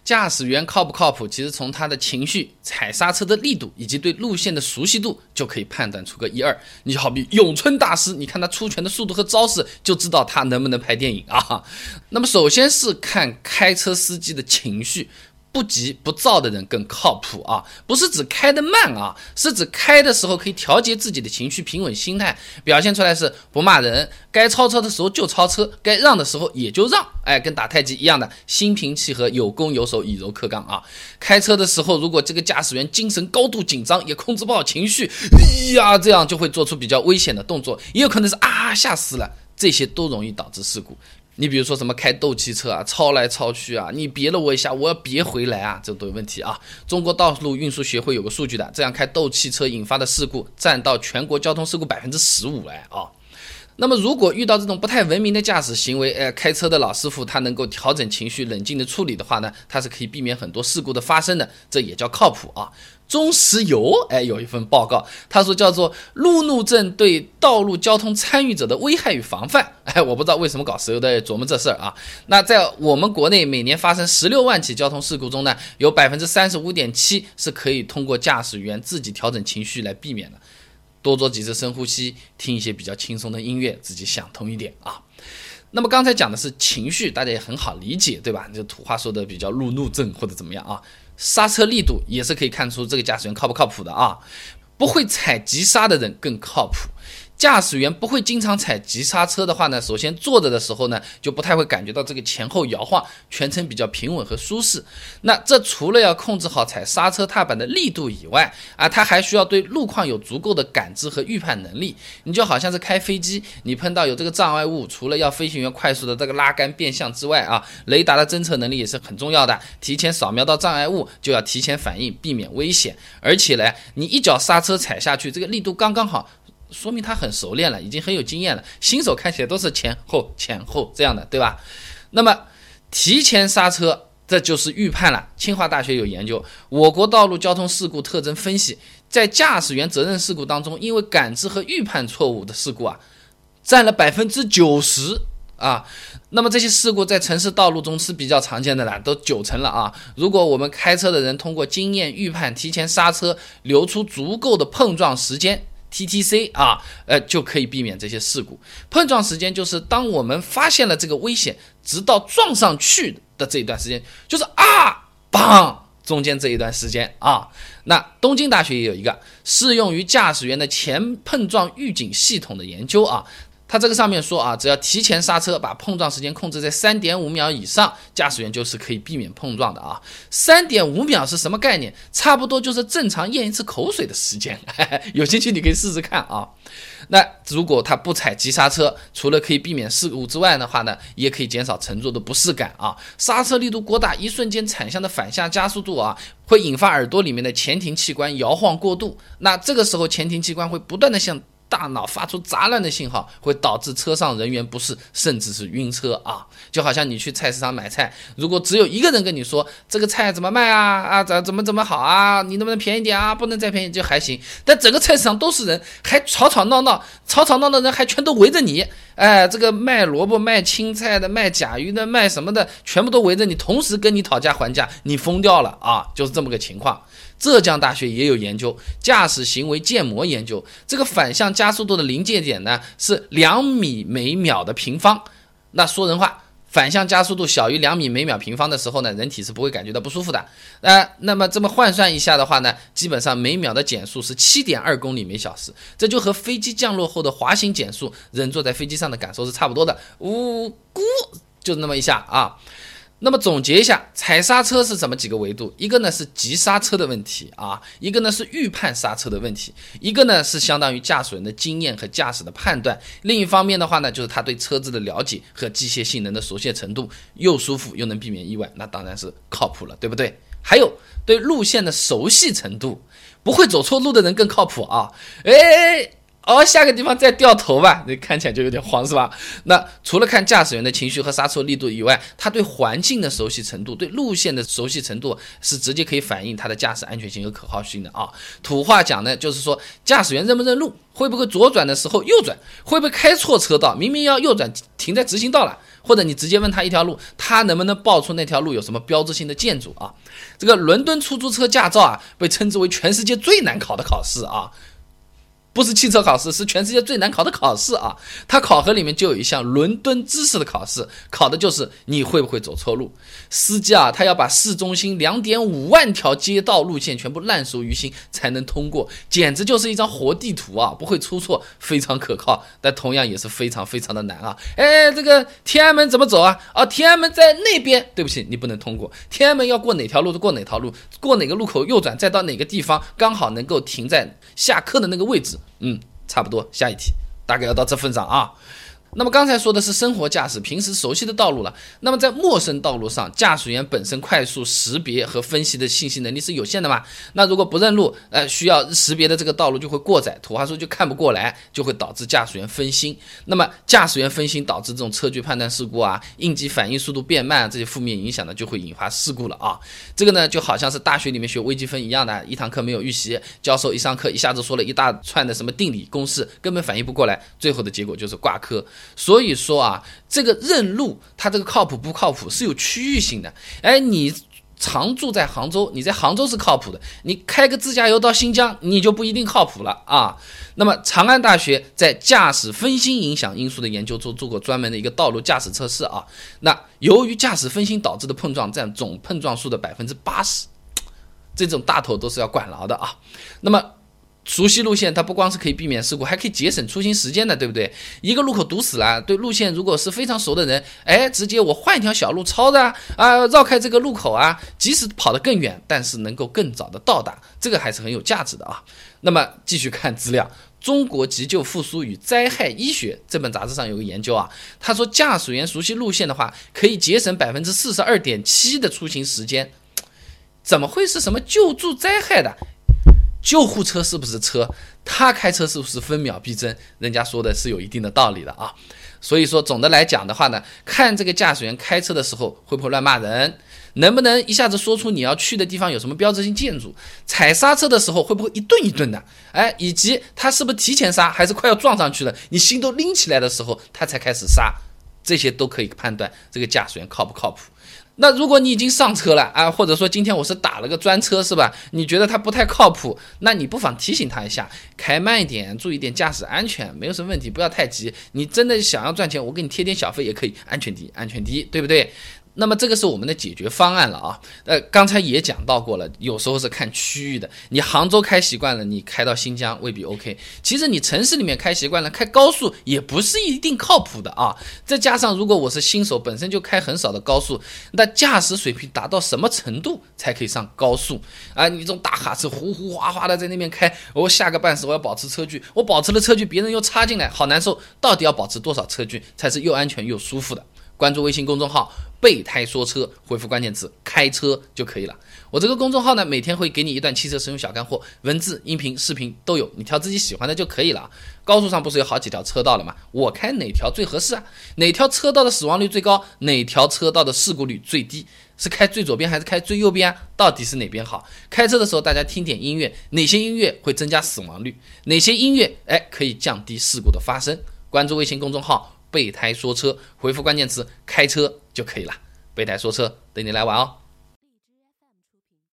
驾驶员靠不靠谱，其实从他的情绪、踩刹车的力度以及对路线的熟悉度就可以判断出个一二。你就好比咏春大师，你看他出拳的速度和招式，就知道他能不能拍电影啊。那么首先是看开车司机的情绪。不急不躁的人更靠谱啊，不是指开得慢啊，是指开的时候可以调节自己的情绪，平稳心态，表现出来是不骂人，该超车的时候就超车，该让的时候也就让，跟打太极一样的，心平气和，有攻有守，以柔克刚啊。开车的时候，如果这个驾驶员精神高度紧张，也控制不好情绪，这样就会做出比较危险的动作，也有可能是吓死了，这些都容易导致事故。你比如说什么开斗气车啊，超来超去啊，你别了我一下，我要别回来啊，这都有问题啊。中国道路运输协会有个数据的，这样开斗气车引发的事故占到全国交通事故 15% 那么如果遇到这种不太文明的驾驶行为，开车的老师傅他能够调整情绪，冷静的处理的话呢，他是可以避免很多事故的发生的，这也叫靠谱啊。中石油有一份报告，他说叫做路怒症对道路交通参与者的危害与防范。我不知道为什么搞石油的琢磨这事儿啊。那在我们国内每年发生16万起交通事故中呢，有 35.7% 是可以通过驾驶员自己调整情绪来避免的。多做几次深呼吸，听一些比较轻松的音乐，自己想通一点啊。那么刚才讲的是情绪，大家也很好理解，对吧？就土话说的比较路怒症或者怎么样啊。刹车力度也是可以看出这个驾驶员靠不靠谱的啊。不会踩急刹的人更靠谱。驾驶员不会经常踩急刹车的话呢，首先坐着的时候呢，就不太会感觉到这个前后摇晃，全程比较平稳和舒适。那这除了要控制好踩刹车踏板的力度以外他还需要对路况有足够的感知和预判能力。你就好像是开飞机，你碰到有这个障碍物，除了要飞行员快速的这个拉杆变向之外雷达的侦测能力也是很重要的，提前扫描到障碍物就要提前反应，避免危险。而且呢，你一脚刹车踩下去，这个力度刚刚好，说明他很熟练了，已经很有经验了。新手看起来都是前后前后这样的，对吧？那么提前刹车，这就是预判了。清华大学有研究，我国道路交通事故特征分析，在驾驶员责任事故当中，因为感知和预判错误的事故占了 90%。那么这些事故在城市道路中是比较常见的了，都90%了如果我们开车的人通过经验预判，提前刹车，留出足够的碰撞时间TTC 就可以避免这些事故。碰撞时间就是当我们发现了这个危险，直到撞上去的这一段时间，就是砰中间这一段时间那东京大学也有一个适用于驾驶员的前碰撞预警系统的研究它这个上面说只要提前刹车，把碰撞时间控制在 3.5 秒以上，驾驶员就是可以避免碰撞的3.5 秒是什么概念？差不多就是正常咽一次口水的时间有兴趣你可以试试看那如果他不踩急刹车，除了可以避免事故之外的话呢，也可以减少乘坐的不适感刹车力度过大，一瞬间产生的反向加速度会引发耳朵里面的前庭器官摇晃过度，那这个时候前庭器官会不断的向大脑发出杂乱的信号，会导致车上人员不适，甚至是晕车就好像你去菜市场买菜，如果只有一个人跟你说这个菜怎么卖怎么好你能不能便宜点不能再便宜就还行，但整个菜市场都是人，还吵吵闹闹的人还全都围着你这个卖萝卜卖青菜的卖甲鱼的卖什么的全部都围着你，同时跟你讨价还价，你疯掉了就是这么个情况。浙江大学也有研究，驾驶行为建模研究，这个反向加速度的临界点呢是2米每秒的平方。那说人话，反向加速度小于2米每秒平方的时候呢，人体是不会感觉到不舒服的。那么这么换算一下的话呢，基本上每秒的减速是 7.2 公里每小时，这就和飞机降落后的滑行减速，人坐在飞机上的感受是差不多的，咕就那么一下那么总结一下，踩刹车是怎么几个维度？一个呢是急刹车的问题一个呢是预判刹车的问题，一个呢是相当于驾驶人的经验和驾驶的判断，另一方面的话呢，就是他对车子的了解和机械性能的熟悉程度，又舒服又能避免意外，那当然是靠谱了，对不对？还有对路线的熟悉程度，不会走错路的人更靠谱下个地方再掉头吧，那看起来就有点慌，是吧？那除了看驾驶员的情绪和刹车力度以外，他对环境的熟悉程度，对路线的熟悉程度是直接可以反映他的驾驶安全性和可靠性的啊。土话讲呢，就是说驾驶员认不认路，会不会左转的时候右转，会不会开错车道，明明要右转停在直行道了，或者你直接问他一条路，他能不能报出那条路有什么标志性的建筑啊？这个伦敦出租车驾照啊，被称之为全世界最难考的考试啊。不是汽车考试，是全世界最难考的考试啊！它考核里面就有一项伦敦知识的考试，考的就是你会不会走错路。司机啊，他要把市中心2.5万条街道路线全部烂熟于心才能通过，简直就是一张活地图啊！不会出错，非常可靠，但同样也是非常非常的难啊！这个天安门怎么走啊？天安门在那边，对不起，你不能通过。天安门要过哪条路就过哪条路，过哪个路口右转，再到哪个地方，刚好能够停在下课的那个位置。差不多，下一题，大概要到这份上啊。那么刚才说的是生活驾驶，平时熟悉的道路了。那么在陌生道路上，驾驶员本身快速识别和分析的信息能力是有限的嘛？那如果不认路，需要识别的这个道路就会过窄，土话说就看不过来，就会导致驾驶员分心。那么驾驶员分心导致这种车距判断事故啊、应急反应速度变慢这些负面影响呢，就会引发事故了啊。这个呢就好像是大学里面学微积分一样的，一堂课没有预习，教授一上课一下子说了一大串的什么定理公式，根本反应不过来，最后的结果就是挂科。所以说啊，这个认路它这个靠谱不靠谱是有区域性的。你常住在杭州，你在杭州是靠谱的，你开个自驾游到新疆你就不一定靠谱了啊。那么长安大学在驾驶分心影响因素的研究中做过专门的一个道路驾驶测试啊。那由于驾驶分心导致的碰撞占总碰撞数的 80%， 这种大头都是要管牢的啊。那么熟悉路线它不光是可以避免事故，还可以节省出行时间的，对不对？一个路口堵死了，对路线如果是非常熟的人，直接我换一条小路抄的绕开这个路口啊，即使跑得更远，但是能够更早的到达，这个还是很有价值的啊。那么继续看资料，中国急救复苏与灾害医学这本杂志上有个研究啊，他说驾驶员熟悉路线的话，可以节省 42.7% 的出行时间。怎么会是什么救助灾害的？救护车是不是车？他开车是不是分秒必争？人家说的是有一定的道理的啊。所以说总的来讲的话呢，看这个驾驶员开车的时候会不会乱骂人，能不能一下子说出你要去的地方有什么标志性建筑，踩刹车的时候会不会一顿一顿的，以及他是不是提前刹还是快要撞上去了，你心都拎起来的时候他才开始刹，这些都可以判断这个驾驶员靠不靠谱。那如果你已经上车了或者说今天我是打了个专车是吧？你觉得他不太靠谱，那你不妨提醒他一下，开慢一点，注意点驾驶安全，没有什么问题，不要太急。你真的想要赚钱，我给你贴点小费也可以，安全第一，安全第一，对不对？那么这个是我们的解决方案了啊。刚才也讲到过了，有时候是看区域的。你杭州开习惯了，你开到新疆未必 OK。其实你城市里面开习惯了，开高速也不是一定靠谱的啊。再加上如果我是新手，本身就开很少的高速，那驾驶水平达到什么程度才可以上高速你这种大卡车呼呼哗哗的在那边开，我下个半时我要保持车距，我保持了车距，别人又插进来，好难受。到底要保持多少车距才是又安全又舒服的？关注微信公众号备胎说车，回复关键词开车就可以了。我这个公众号呢，每天会给你一段汽车使用小干货，文字、音频、视频都有，你挑自己喜欢的就可以了。高速上不是有好几条车道了吗？我开哪条最合适啊？哪条车道的死亡率最高？哪条车道的事故率最低？是开最左边还是开最右边到底是哪边好？开车的时候大家听点音乐，哪些音乐会增加死亡率？哪些音乐可以降低事故的发生？关注微信公众号备胎说车，回复关键词开车就可以了。备胎说车，等你来玩哦。